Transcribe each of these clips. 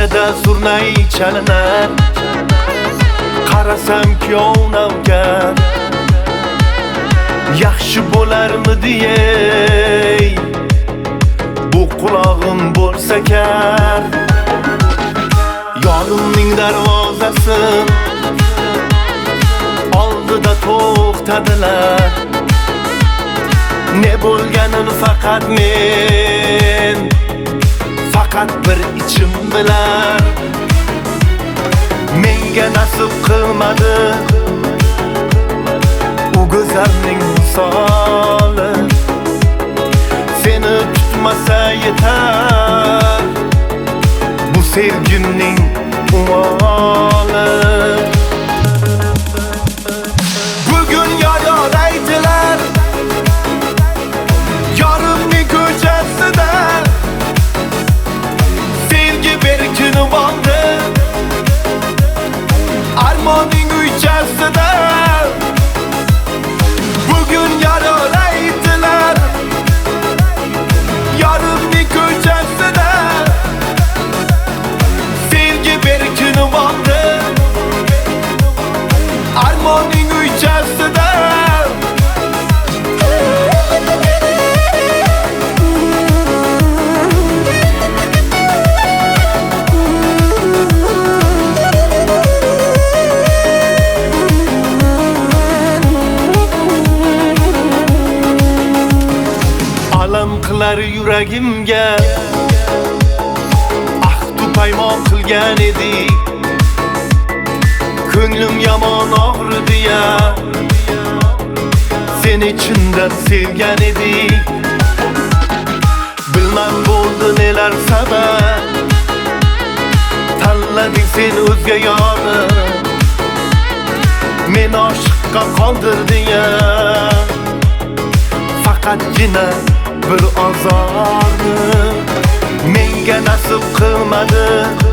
ko'chada surnay chalinar, qarasam kuyov navkar. Yaxshi bo'larmidi ey, bu qulog'im bo'lsa kar. Yorimning darvozasi oldida to'xtadilar. Ne bo'lganini faqat men, faqat bir ichim bilar. Menga nasib qilmadi u go'zalning misoli. Seni tutmasa yetar bu sevgimning umoli. Bugun yor aytilar yorimning ko'chasida, sevgi berkini bo'ldi armoning uychasida. Bugun yor aytilar yorimning ko'chasida, sevgi berkini bo'ldi armoning uychasida. Alam qilar yuragimga, ahdu paymon qilgan edik. Ko'nglim yomon og'ridi ya, seni chindan sevgan edik. Bilmam bo'ldi nelar sabab, tanlading sen o'zga yorni. Men oshiqqa qoldirding ya, faqatgina bir azorni. Menga nasib qilmadi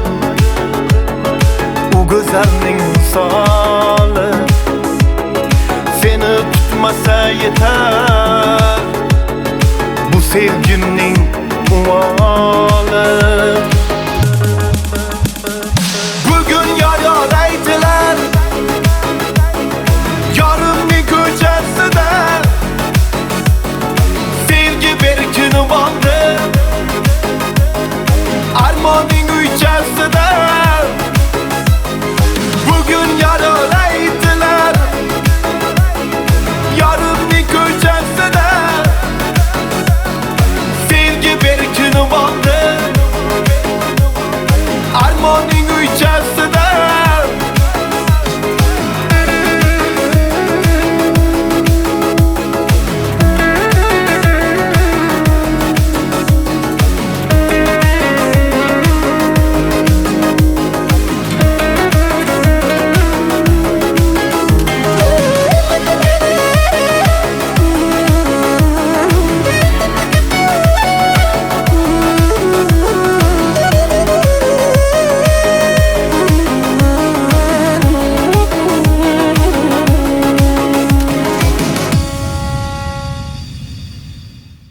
u go'zalning misoli. Seni tutmasa yetar bu sevgimning umoli.